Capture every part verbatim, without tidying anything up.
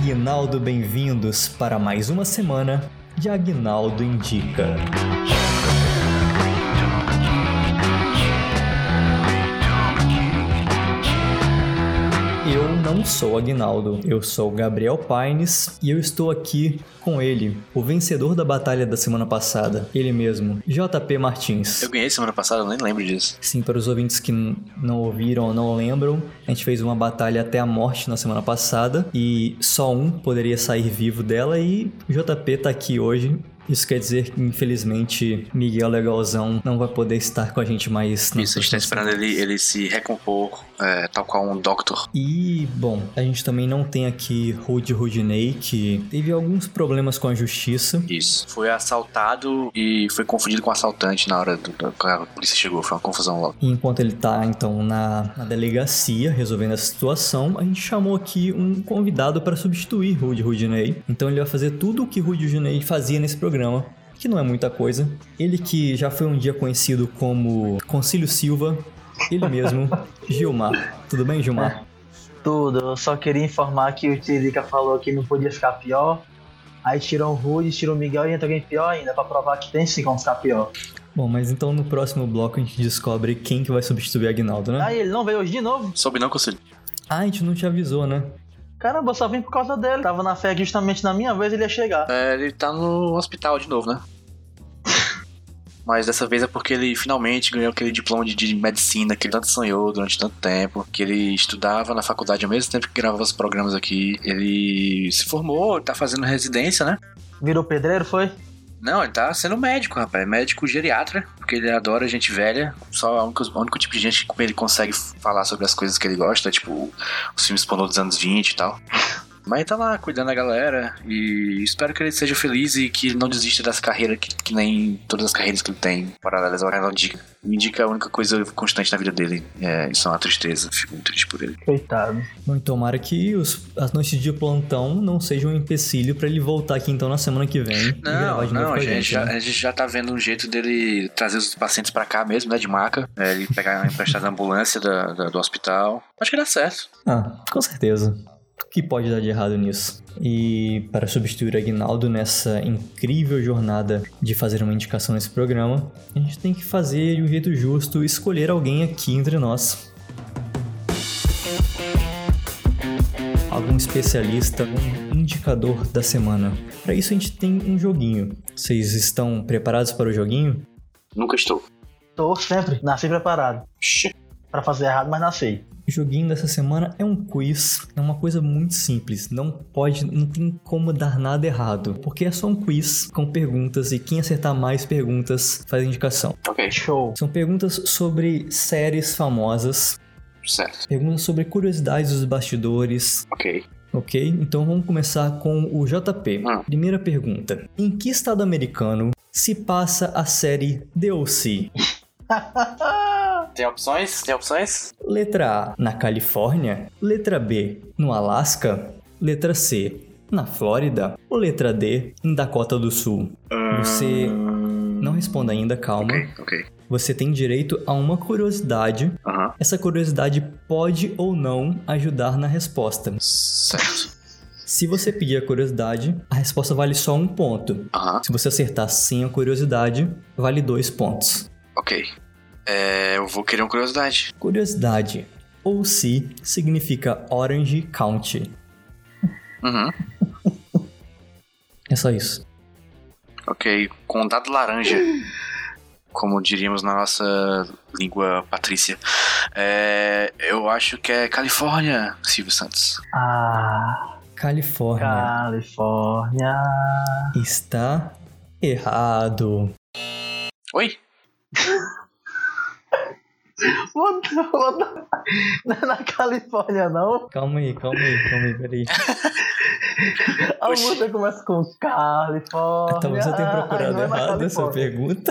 Aguinaldo, bem-vindos para mais uma semana de Aguinaldo Indica. Eu não sou Aguinaldo, eu sou Gabriel Paines e eu estou aqui com ele, o vencedor da batalha da semana passada, ele mesmo, J P Martins. Eu ganhei semana passada, eu nem lembro disso. Sim, para os ouvintes que não ouviram ou não lembram, a gente fez uma batalha até a morte na semana passada e só um poderia sair vivo dela e o J P tá aqui hoje. Isso quer dizer que, infelizmente, Miguel Legalzão não vai poder estar com a gente mais. Isso, a gente tá esperando ele, ele se recompor, é, tal qual um Doctor. E, bom, a gente também não tem aqui Rudy Rudinei, que teve alguns problemas com a justiça. Isso, foi assaltado e foi confundido com assaltante na hora do, do, que a polícia chegou, foi uma confusão logo. E enquanto ele tá, então, na, na delegacia, resolvendo essa situação, a gente chamou aqui um convidado para substituir Rudy Rudinei. Então ele vai fazer tudo o que Rudy Rudinei fazia nesse programa. Que não é muita coisa. Ele que já foi um dia conhecido como Concílio Silva, ele mesmo, Gilmar. Tudo bem, Gilmar? Tudo, eu só queria informar que o Tirica falou que não podia ficar pior. Aí tirou o Rudy, tirou o Miguel e entrou alguém pior ainda, pra provar que tem sim como ficar pior. Bom, mas então no próximo bloco a gente descobre quem que vai substituir Aguinaldo, né? Ah, ele não veio hoje de novo? Soube não, Concílio. Ah, a gente não te avisou, né? Caramba, eu só vim por causa dele. Tava na fé que justamente na minha vez ele ia chegar. É, ele tá no hospital de novo, né? Mas dessa vez é porque ele finalmente ganhou aquele diploma de, de medicina que ele tanto sonhou durante tanto tempo. Que ele estudava na faculdade ao mesmo tempo que gravava os programas aqui. Ele se formou, tá fazendo residência, né? Virou pedreiro, foi? Não, ele tá sendo médico, rapaz. Médico geriatra, porque ele adora gente velha. Só o único, o único tipo de gente que ele consegue falar sobre as coisas que ele gosta, tipo os filmes pornô dos anos vinte e tal. Mas ele tá lá cuidando da galera e espero que ele seja feliz e que ele não desista dessa carreira que, que nem todas as carreiras que ele tem paralelas ao Aguinaldo Indica. O Indica é a única coisa constante na vida dele. É, isso é uma tristeza, fico muito triste por ele. Coitado. Bom, tomara que os, as noites de plantão não sejam um empecilho pra ele voltar aqui então na semana que vem. Não, e gravar de novo não, com a gente, gente, já, né? a gente já tá vendo um jeito dele trazer os pacientes pra cá mesmo, né, de maca. É, ele pegar a emprestada ambulância da, da, do hospital. Acho que dá certo. Ah, com certeza. O que pode dar de errado nisso? E para substituir Aguinaldo nessa incrível jornada de fazer uma indicação nesse programa, a gente tem que fazer de um jeito justo, escolher alguém aqui entre nós. Algum especialista, um indicador da semana. Para isso a gente tem um joguinho. Vocês estão preparados para o joguinho? Nunca estou. Tô sempre, nasci preparado. Shit. Pra fazer errado, mas nasci. O joguinho dessa semana é um quiz, é uma coisa muito simples, não pode, não tem como dar nada errado, porque é só um quiz com perguntas e quem acertar mais perguntas faz a indicação. Ok. Show. São perguntas sobre séries famosas, Certo. perguntas sobre curiosidades dos bastidores, Ok. ok? Então vamos começar com o J P. Hum. Primeira pergunta, em que estado americano se passa a série The O C? Tem opções? Tem opções? Letra A, na Califórnia. Letra B, no Alasca. Letra C, na Flórida. Ou letra D, em Dakota do Sul? Você não responda ainda, calma. Ok, ok. Você tem direito a uma curiosidade. Aham. Essa curiosidade pode ou não ajudar na resposta. Certo. Se você pedir a curiosidade, a resposta vale só um ponto. Aham. Se você acertar sem a curiosidade, vale dois pontos. Ok. É, eu vou querer uma curiosidade. Curiosidade. O C significa Orange County. Uhum. É só isso. Ok. Condado Laranja. Como diríamos na nossa língua patrícia. É, eu acho que é Califórnia, Silvio Santos. Ah, Califórnia. Califórnia. Está errado. Oi? What the- what the- Não é na Califórnia, não. Calma aí, calma aí, calma aí, peraí. A Oxi. música começa com Califórnia. Talvez eu tenha procurado Não é na errado essa Califórnia. pergunta.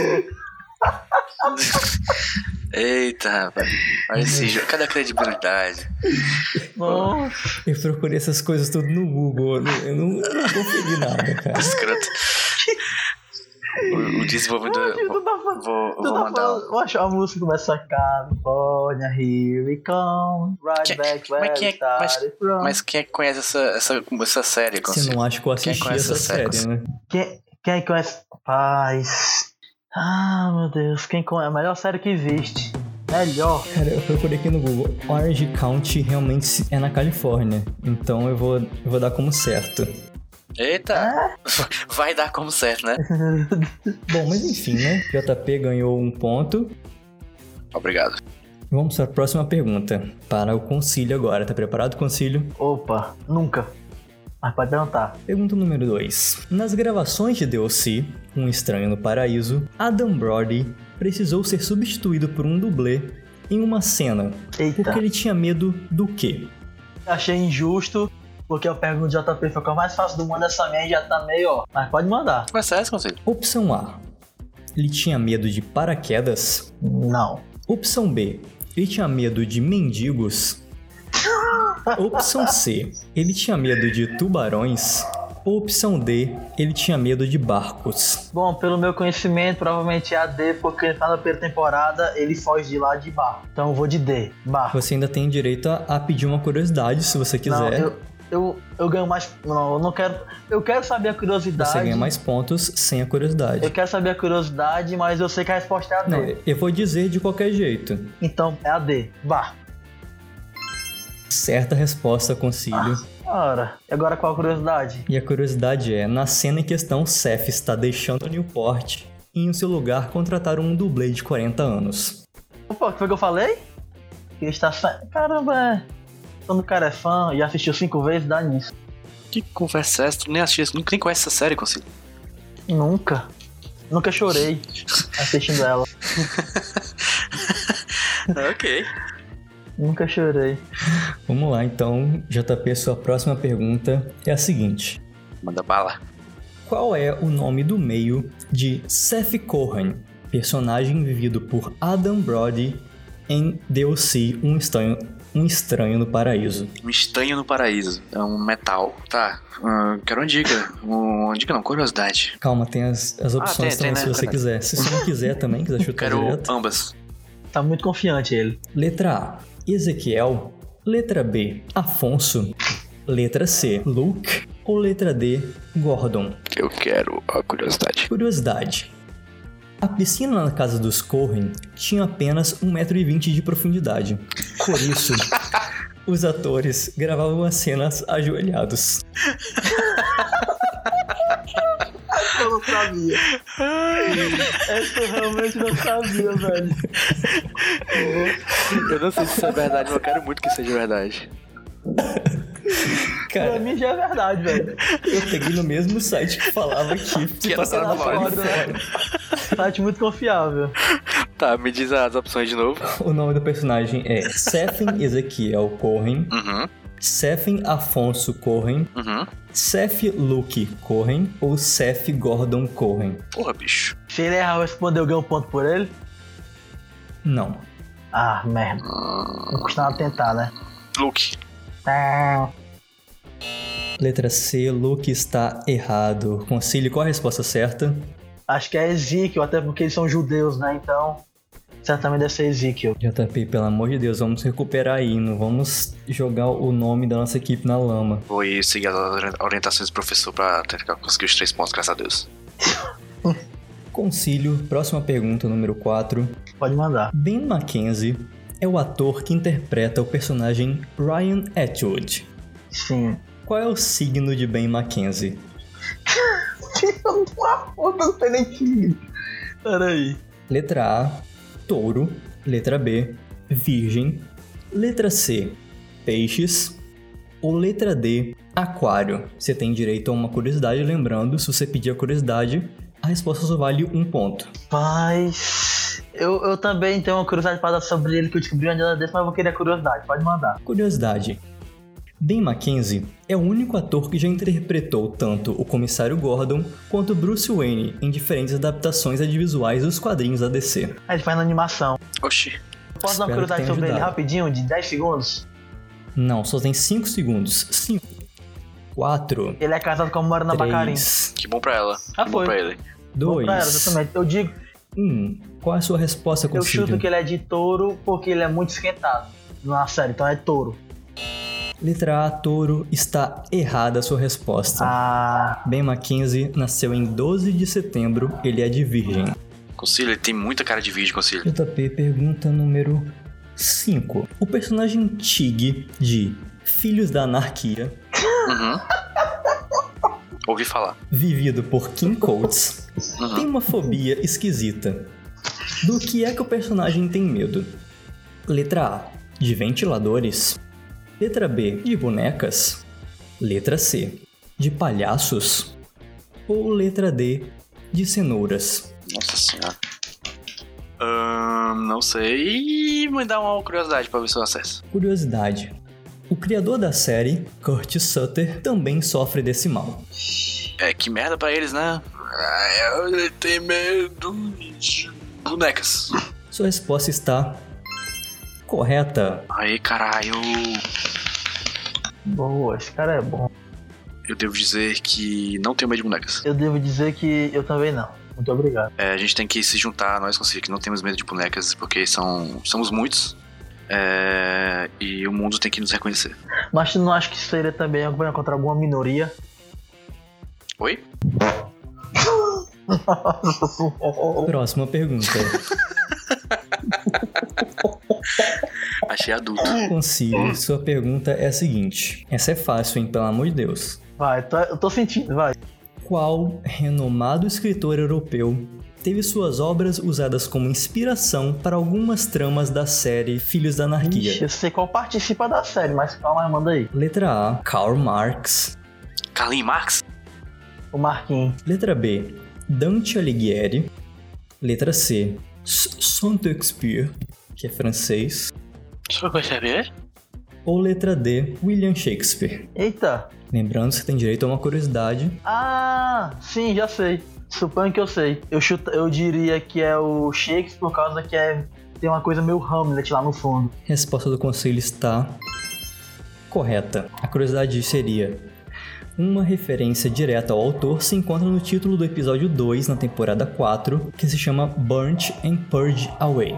Eita, rapaz. Olha esse jogo. Cadê a credibilidade? Nossa. Eu procurei essas coisas tudo no Google. Eu não, eu não, eu não conferi nada, cara. Escroto. O, o desenvolvedor. Ai, tu tá falando- Vou, Tu vou tá mandar. falando, eu acho a música começa a California, here we come, right Que- back mas where quem é- we started from. Mas quem é que conhece essa, essa, essa série? Você Consigo? não acha que eu Quem assisti conhece essa essa série, série, né? Quem, quem conhece... Paz... Ah, meu Deus, quem conhece? A melhor série que existe. Melhor. Cara, eu procurei aqui no Google. Orange County realmente é na Califórnia. Então eu vou, eu vou dar como certo. Eita! Vai dar como certo, né? Bom, mas enfim, né? J P ganhou um ponto. Obrigado. Vamos para a próxima pergunta. Para o Concílio agora. Tá preparado, Concílio? Opa, nunca. Mas pode perguntar. Pergunta número dois. Nas gravações de D L C, Um Estranho no Paraíso, Adam Brody precisou ser substituído por um dublê em uma cena. Eita. Porque ele tinha medo do quê? Achei injusto, porque eu pergunto de J P, foi o mais fácil do mundo, essa minha já tá meio, ó. Mas pode mandar. Começa essa, Conselho. Opção A. Ele tinha medo de paraquedas. Não. Opção B. Ele tinha medo de mendigos. Opção C. Ele tinha medo de tubarões. Opção D. Ele tinha medo de barcos. Bom, pelo meu conhecimento, provavelmente é a D, porque ele tá na primeira temporada, ele foge de lá de bar. Então eu vou de D, bar. Você ainda tem direito a, a pedir uma curiosidade, se você quiser. Não, eu, eu, eu ganho mais... Não, eu não quero... Eu quero saber a curiosidade. Você ganha mais pontos sem a curiosidade. Eu quero saber a curiosidade, mas eu sei que a resposta é a D. Não, eu vou dizer de qualquer jeito. Então é a D, bar. Certa resposta, Concílio. Ora, e agora qual a curiosidade? E a curiosidade é, na cena em questão, Seth está deixando Newport e em seu lugar contrataram um dublê de quarenta anos. Opa, o que foi que eu falei? Que ele está... sa- Caramba, é... Quando o cara é fã e assistiu cinco vezes, dá nisso. Que conversa é essa? Tu nem assistiu, nunca nem conhece essa série, Conselho. Nunca. Nunca chorei assistindo ela. Ok. Nunca chorei. Vamos lá, então, J P, sua próxima pergunta é a seguinte. Manda bala. Qual é o nome do meio de Seth Cohen, personagem vivido por Adam Brody em D L C Um Estranho, um Estranho no Paraíso? Um Estranho no Paraíso. É um metal. Tá. Uh, quero uma dica. Uma dica não, curiosidade. Calma, tem as, as opções tem, tem, também, né? se você Verdade. quiser. Se você não quiser também, quiser chutar Quero direto. ambas. Tá muito confiante ele. Letra A, Ezequiel. Letra B, Afonso. Letra C, Luke. Ou letra D, Gordon? Eu quero a curiosidade. Curiosidade. A piscina na casa dos Cohen tinha apenas um metro e vinte de profundidade. Por isso, os atores gravavam as cenas ajoelhados. Eu não sabia. Essa eu realmente não sabia, velho. Eu não sei se isso é verdade, mas eu quero muito que seja verdade. Pra Cara, mim já é verdade, velho. eu peguei no mesmo site que falava que Que se era passar na fora, fora, né? Site muito confiável. Tá, me diz as opções de novo. O nome do personagem é Sethen Ezequiel Cohen, Uhum, Sethen Afonso Cohen, uhum. Seth Luke Cohen ou Seth Gordon Cohen? Porra, bicho. Se ele errar, eu responder, eu ganho um ponto por ele? Não. Ah, merda. Não custa nada tentar, né? Luke. Ah, Letra C, Luke está errado. Concílio, qual a resposta certa? acho que é Ezequiel, até porque eles são judeus, né? Então, certamente deve ser Ezequiel. J P, pelo amor de Deus, vamos recuperar aí. Não vamos jogar o nome da nossa equipe na lama. Vou ir seguir as orientações do professor pra tentar conseguir os três pontos, graças a Deus. Concílio, próxima pergunta, número quatro. Pode mandar. Ben Mackenzie é o ator que interpreta o personagem Ryan Atwood. Sim. Qual é o signo de Ben Mackenzie? Puta, não sei nem que. Peraí. Letra A, touro. Letra B, virgem. Letra C, peixes. Ou letra D, aquário. Você tem direito a uma curiosidade, lembrando, se você pedir a curiosidade, a resposta só vale um ponto. Mas. Eu, eu também tenho uma curiosidade para dar sobre ele que eu descobri um dia desse, mas eu vou querer a curiosidade. Pode mandar. Curiosidade. Ben Mackenzie é o único ator que já interpretou tanto o Comissário Gordon quanto Bruce Wayne em diferentes adaptações audiovisuais dos quadrinhos da D C. Aí ele faz na animação. Oxi. Posso dar uma Espero que curiosidade tenha sobre ele ajudado. rapidinho, de dez segundos? Não, só tem cinco segundos. cinco, quatro, Ele é casado com a Morena Bacarin. três, Que bom pra ela. Ah, que bom foi. pra ele. Vou pra ela, dois. exatamente. Eu digo, um. Qual é a sua resposta, eu Concílio? chuto que ele é de touro porque ele é muito esquentado na série, então é touro. Letra A, touro. Está errada a sua resposta. Ah, Ben Mackenzie nasceu em doze de setembro. Ele é de Virgem. Concílio, ele tem muita cara de vídeo, Concílio. J P, pergunta número cinco. O personagem Tig de Filhos da Anarquia, Uhum. Ouvi falar. vivido por Kim Coates, Uhum. tem uma fobia esquisita. Do que é que o personagem tem medo? Letra A, de ventiladores. Letra B, de bonecas. Letra C, de palhaços. Ou letra D, de cenouras. Nossa senhora. Ahn, não sei. Me dá uma curiosidade pra ver se eu acesso. Curiosidade. O criador da série, Kurt Sutter, também sofre desse mal. É, que merda pra eles, né? Ah, eu tenho medo de bonecas. Sua resposta está correta. Aí, caralho. boa, esse cara é bom. Eu devo dizer que não tenho medo de bonecas. Eu devo dizer que eu também não. Muito obrigado. É, a gente tem que se juntar, nós Concílio, que não temos medo de bonecas, porque são, somos muitos. É, e o mundo tem que nos reconhecer. Mas tu não acha que seria também algo contra alguma minoria? Oi? Próxima pergunta. Achei adulto. Concílio, sua pergunta é a seguinte. Essa é fácil, hein? Pelo amor de Deus. Vai, tô- eu tô sentindo, vai. Qual renomado escritor europeu teve suas obras usadas como inspiração para algumas tramas da série Filhos da Anarquia? Ixi, eu sei qual participa da série, mas calma aí, manda aí. Letra A, Karl Marx. Carlinhos Marx? O Marquinhos. Letra B, Dante Alighieri. Letra C, S- Saint-Exupéry, que é francês. Só vai saber? Ou letra D, William Shakespeare. Eita. Lembrando que você tem direito a uma curiosidade. Ah, sim, já sei. Suponho que eu sei. Eu, chuta, eu diria que é o Shakespeare por causa que é, tem uma coisa meio Hamlet lá no fundo. Resposta do conselho está correta. A curiosidade seria: uma referência direta ao autor se encontra no título do episódio dois na temporada quatro, que se chama Burnt and Purge Away.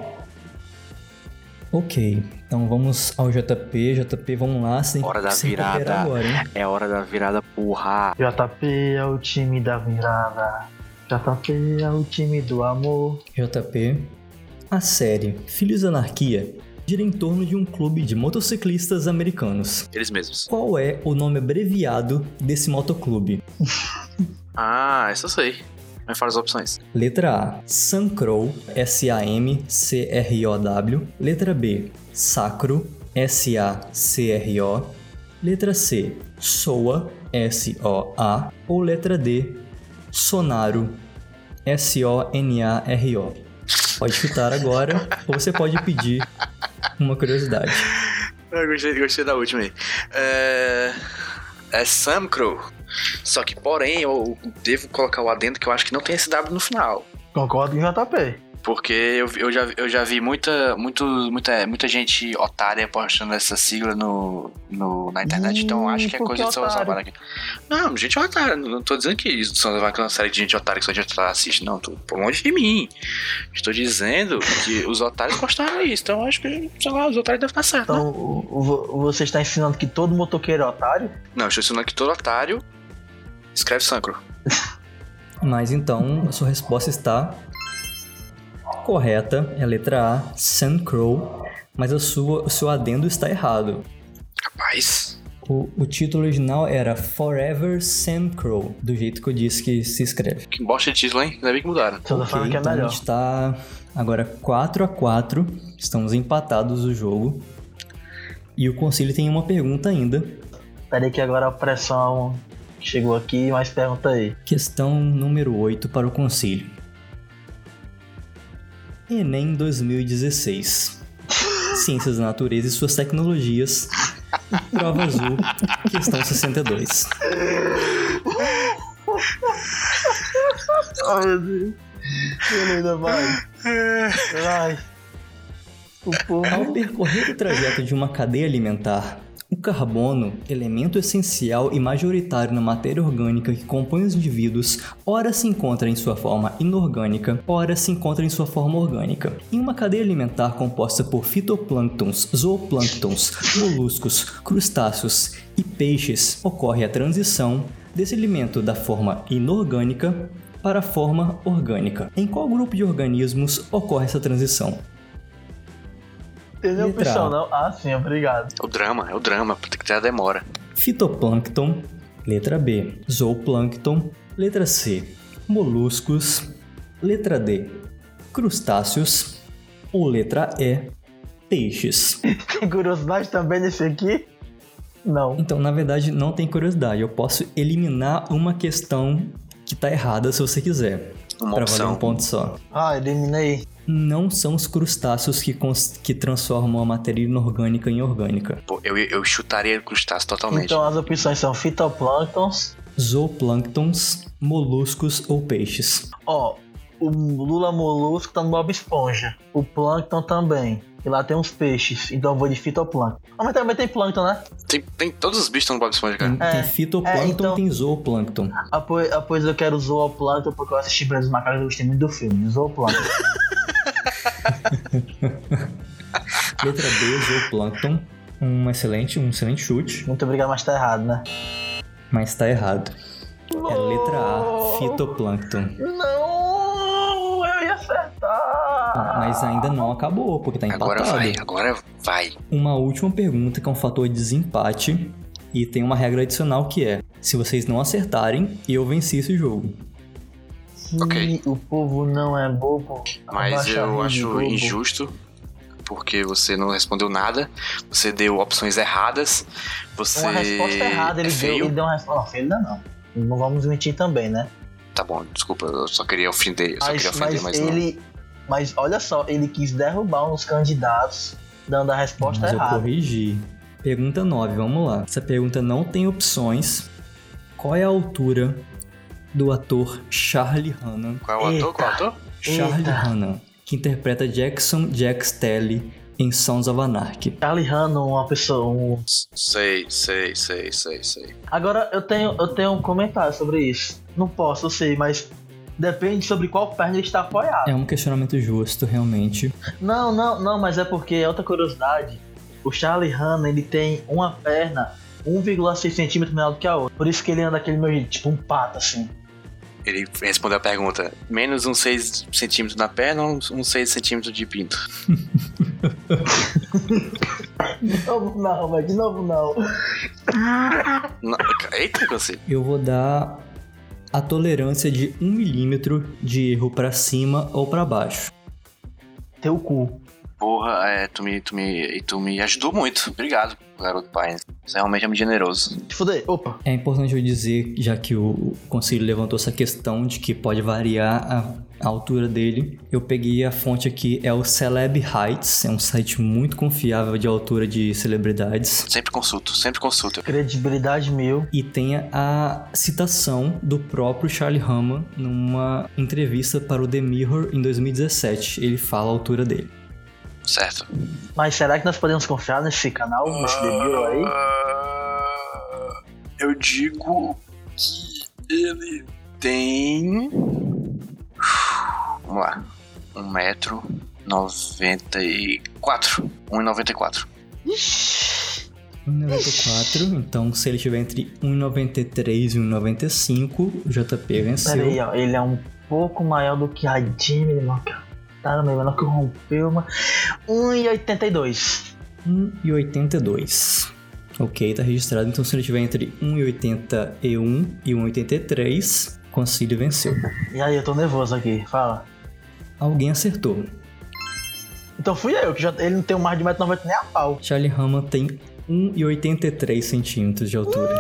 Ok, então vamos ao J P. J P, vamos lá. Você tem Hora que da se recuperar virada. agora, hein? É hora da virada, porra. J P é o time da virada. J P é o time do amor. J P, a série Filhos da Anarquia gira em torno de um clube de motociclistas americanos. Eles mesmos. Qual é o nome abreviado desse motoclube? Ah, essa eu sei. Me fala as opções. Letra A, Samcrow, S A M C R O W. Letra B, Sacro, S A C R O. Letra C, Soa, S O A. Ou letra D, Sonaro, S O N A R O. Pode chutar agora, ou você pode pedir uma curiosidade. Eu gostei, gostei da última aí. É, é Sam Crow. Só que, porém, eu devo colocar o adendo que eu acho que não tem esse W no final. Concordo com o J P. Porque eu, eu, já, eu já vi muita, muito, muita, muita gente otária postando essa sigla no, no, na internet, então eu acho que é Por que coisa de São otário? Salvador aqui. Não, gente otária, não tô dizendo que São Salvador é uma série de gente otária que só gente otária assiste, não, tô por longe de mim. Estou dizendo que os otários postaram isso, então eu acho que, sei lá, os otários devem estar certos, né? Então, o- o- você está ensinando que todo motoqueiro é otário? Não, eu estou ensinando que todo otário escreve Sancro. Mas então, a sua resposta está correta, é a letra A, Sandcrow, mas a sua, o seu adendo está errado. Rapaz, O, o título original era Forever Sam Crow, do jeito que eu disse que se escreve. que bosta de título, hein? Ainda bem que mudaram. Você tá falando que é então melhor. a gente tá agora quatro a quatro, estamos empatados o jogo. E o Conselho tem uma pergunta ainda. Peraí que agora a pressão chegou aqui, mas pergunta aí. Questão número oito para o Conselho. Enem dois mil e dezesseis. Ciências da Natureza e suas tecnologias. Prova azul, questão sessenta e dois. Ai, meu Deus. Ele ainda vai. Vai. O Ao povo. percorrer o trajeto de uma cadeia alimentar, o O carbono, elemento essencial e majoritário na matéria orgânica que compõe os indivíduos, ora se encontra em sua forma inorgânica, ora se encontra em sua forma orgânica. Em uma cadeia alimentar composta por fitoplânctons, zooplânctons, moluscos, crustáceos e peixes, ocorre a transição desse alimento da forma inorgânica para a forma orgânica. Em qual grupo de organismos ocorre essa transição? Tem opção, não? Ah, sim, obrigado. É o drama, é o drama, tem que ter a demora. Fitoplâncton, letra B. Zooplâncton, letra C. Moluscos, letra D. Crustáceos ou letra E. Peixes. Tem curiosidade também nesse aqui? Não. Então, na verdade, não tem curiosidade. Eu posso eliminar uma questão que tá errada se você quiser. Uma pra opção. valer um ponto só. Ah, eliminei. Não são os crustáceos que, cons- que transformam a matéria inorgânica em orgânica. Pô, eu, eu chutaria crustáceo totalmente. Então as opções são fitoplânctons. Zooplânctons, moluscos ou peixes. Ó, o Lula Molusco tá no Bob Esponja. O plâncton também. E lá tem uns peixes. Então eu vou de fitoplâncton. Ah, mas também tem plâncton, né? Tem, tem todos os bichos estão no Bob Esponja, cara. Tem, É, tem fitoplâncton, é, então- tem zooplâncton. Ah, pois, ah, pois eu quero zooplâncton porque eu assisti Brasil Macacos e eu gostei muito do filme. Zooplâncton. Letra B, zooplâncton. Um excelente, um excelente chute, Muito obrigado, mas tá errado, né? mas tá errado. É letra A, fitoplâncton. Não, eu ia acertar. Mas ainda não acabou, porque tá empatado. Agora vai, agora vai. Uma última pergunta que é um fator de desempate e tem uma regra adicional que é: se vocês não acertarem, eu venci esse jogo. Ok. O povo não é bobo. Mas Abaixa eu a rede, acho bobo. injusto, porque você não respondeu nada, você deu opções erradas, você Uma resposta errada, ele é deu, feio. ele deu uma resposta. Não, feio ainda não. Não vamos mentir também, né? Tá bom, desculpa, eu só queria ofender, eu só Mas, queria ofender, mas mas, ele. Mas olha só, ele quis derrubar uns candidatos dando a resposta Mas eu errada. corrigi. Pergunta nove, vamos lá. Essa pergunta não tem opções. Qual é a altura do ator Charlie Hunnam? não. Qual é o ator? Qual é o ator? Charlie Eita. Hunnam, que interpreta Jackson Jax Telly em Sons of Anarchy. Charlie Hunnam, uma pessoa. Um... Sei, sei, sei, sei, sei. Agora eu tenho, eu tenho um comentário sobre isso. Não posso, eu sei, mas depende sobre qual perna ele está apoiado. É um questionamento justo, realmente. Não, não, não, mas é porque é outra curiosidade. O Charlie Hunnam, ele tem uma perna um vírgula seis centímetros menor do que a outra. Por isso que ele anda daquele meu jeito, tipo um pato, assim. Ele respondeu a pergunta: menos uns seis centímetros na perna ou uns seis centímetros de pinto? De novo não, mas de novo não. Não, eita, que eu sei. Eu vou dar a tolerância de um milímetro de erro pra cima ou pra baixo. Teu cu. Porra, é, tu me, tu me, tu me ajudou muito. Obrigado, garoto pai. Você realmente é muito generoso. Te fuder. Opa. É importante eu dizer, já que o conselho levantou essa questão de que pode variar a, a altura dele, eu peguei a fonte aqui, é o Celeb Heights, é um site muito confiável de altura de celebridades. Sempre consulto, sempre consulto. Credibilidade mil. E tem a citação do próprio Charlie Hunnam numa entrevista para o The Mirror em dois mil e dezessete. Ele fala a altura dele. Certo. Mas será que nós podemos confiar nesse canal, nesse debut aí? Ah, eu digo que ele tem. Vamos lá. um metro e noventa e quatro. um e noventa e quatro. Ixi. um e noventa e quatro, então se ele estiver entre um e noventa e três e um e noventa e cinco, o J P venceu. Pera aí, ó. Ele é um pouco maior do que a Jimmy, mano. Tá, meio menor que rompeu, mano. um e oitenta e dois. um e oitenta e dois. Ok, tá registrado. Então, se ele estiver entre um e oitenta e um e um e oitenta e três, Concílio venceu. E aí, eu tô nervoso aqui. Fala. Alguém acertou. Então fui eu, que já, ele não tem mais de um metro e noventa nem a pau. Charlie Hunnam tem um e oitenta e três centímetros de altura.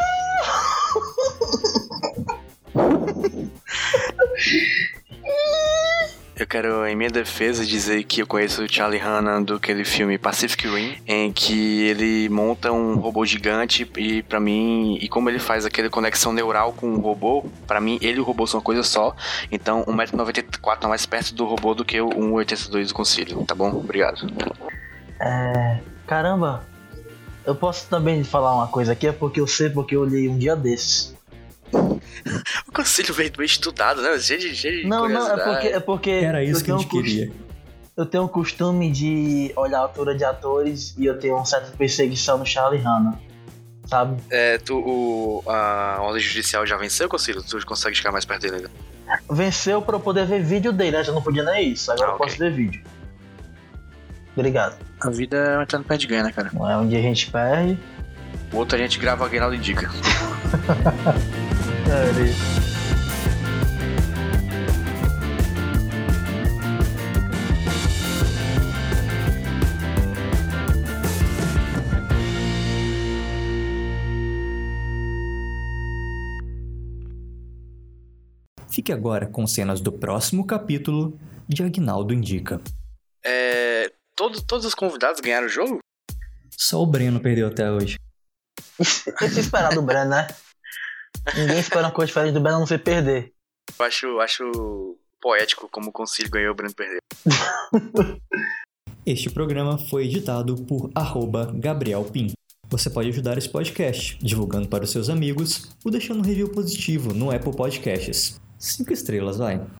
Eu quero, em minha defesa, dizer que eu conheço o Charlie Hunnam do aquele filme Pacific Rim, em que ele monta um robô gigante e, pra mim, e como ele faz aquela conexão neural com o robô, pra mim, ele e o robô são uma coisa só. Então, um metro e noventa e quatro tá mais perto do robô do que o um e oitenta e dois do Concílio, tá bom? Obrigado. É. Caramba. Eu posso também falar uma coisa aqui, é porque eu sei, porque eu olhei um dia desses. O conselho veio bem estudado, né? Cheio de, cheio de Não, não, é porque, é porque Era isso que a gente um cost... queria. Eu tenho o costume de olhar a altura de atores e eu tenho uma certa perseguição no Charlie Hanna, sabe? É, tu, o, a ordem judicial já venceu, Conselho? Tu consegue chegar mais perto dele ainda? Venceu pra eu poder ver vídeo dele, antes eu não podia nem isso, agora Ah, eu ok. posso ver vídeo. Obrigado. A vida é entrando pé de ganho, né, cara? Não é um dia a gente perde. O outro a gente grava a Aguinaldo Indica. É, Fique agora com cenas do próximo capítulo de Aguinaldo Indica. É, todo, todos os convidados ganharam o jogo? Só o Breno perdeu até hoje. eu tinha esperado do Breno, né? Ninguém espera uma coisa diferente do Breno a não ser perder. Eu acho, acho poético como o Conselho ganhou e o Breno perdeu. Este programa foi editado por arroba Gabriel Pim. Você pode ajudar esse podcast divulgando para os seus amigos ou deixando um review positivo no Apple Podcasts. Cinco estrelas, vai!